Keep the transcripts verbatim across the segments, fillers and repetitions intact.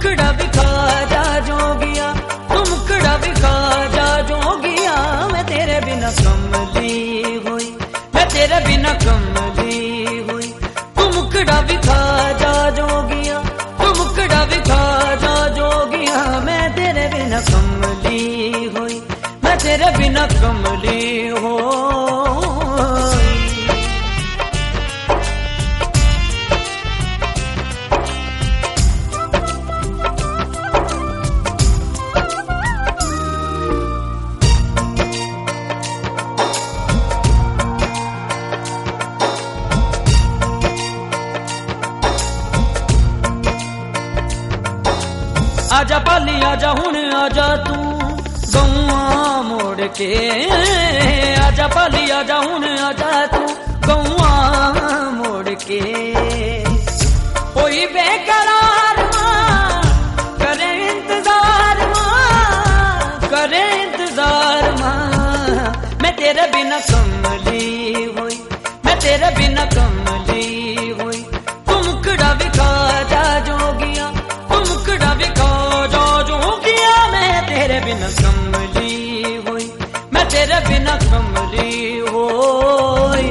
मुखड़ा विखा जा जोगिया, तू मुखड़ा विखा जा जोगिया। मैं तेरे बिना कमली हुई, मैं तेरे बिना कमली हुई। तू मुखड़ा विखा जा जोगिया, तू मुखड़ा विखा जा जोगिया। मैं तेरे बिना कमली हुई, मैं तेरे बिना कमली हो। आजा पाली आजा हुण आजा तू गौआ मोड़ के, आजा पाली आजा हुण आजा तू गौआ मोड़ के। कोई बेकरार मां करे इंतजार, मां करे इंतजार मां। मैं तेरे बिना कमली हुई, मैं तेरे बिना कमली हुई। तू मुखड़ा विखा जा जोगिया, तू मुखड़ा विखा जा जोगिया। मैं तेरे बिना कमली हुई, मैं तेरे बिना कमली होई।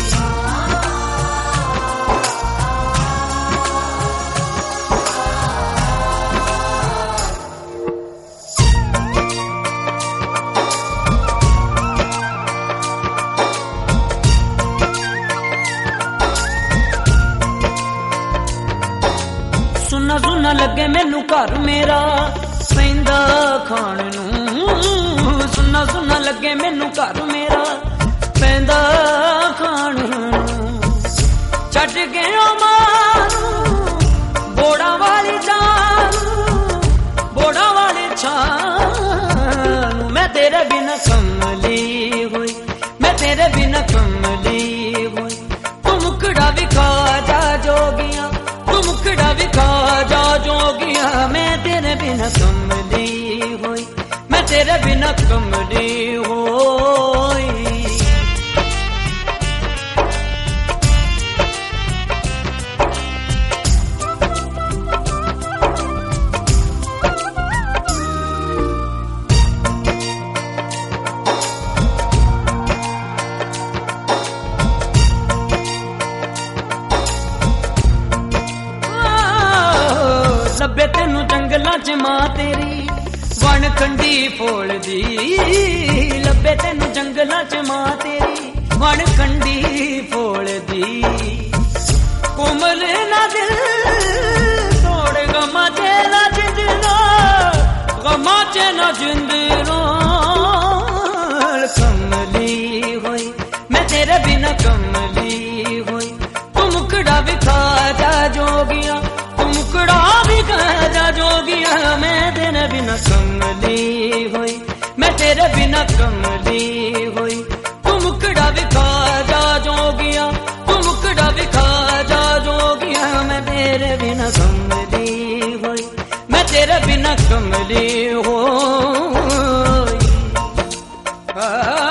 सुना सुना लगे मैनू घर मेरा पैंदा खाण नूं। सुना सुना लगे मैनू घर मेरा पैंदा खाण नूं। छड्ड गया मानू बोड़ा वाली छानू, बोड़ा वाली छानू। मैं तेरे बिना कमली हुई, मैं तेरे बिना कमली हुई। तू मुखड़ा विखा जा जोगिया, तू मुखड़ा विखा जा जोगिया। मैं तेरे बिना कमली हुई, मैं तेरे बिना कमली होई। ਲੱਭੇ ਤੈਨੂੰ ਜੰਗਲਾਂ ਚ ਮਾਂ ਤੇਰੀ ਵਣ ਖੰਡੀ ਫੋਲਦੀ। ਲੱਭੇ ਤੈਨੂੰ ਜੰਗਲਾਂ ਚ ਮਾਂ ਤੇਰੀ ਵਣ ਖੰਡੀ ਫੋਲਦੀ। ਕੋਮਲ ਨਾ ਦਿਲ ਤੋੜ ਗਮਾਂ ਚ ਨਾ ਜਿੰਦਰਾ, ਗਮਾਂ ਚ ਨਾ ਜਿੰਦਰਾ। ਕਮਲੀ ਹੋਈ, ਮੈਂ ਤੇਰੇ ਬਿਨਾ ਕਮਲੀ ਹੋਈ। ਤੂੰ ਮੁਖੜਾ ਵਿਖਾ ਜਾ ਜੋਗੀਆਂ, तू मुखड़ा विखा जा जोगिया। मैं तेरे बिना कमली हुई, मैं तेरे बिना कमली हुई। तू मुखड़ा विखा जा जोगिया, तू मुखड़ा विखा जा जोगिया। मैं तेरे बिना कमली हुई, मैं तेरे बिना कमली होई।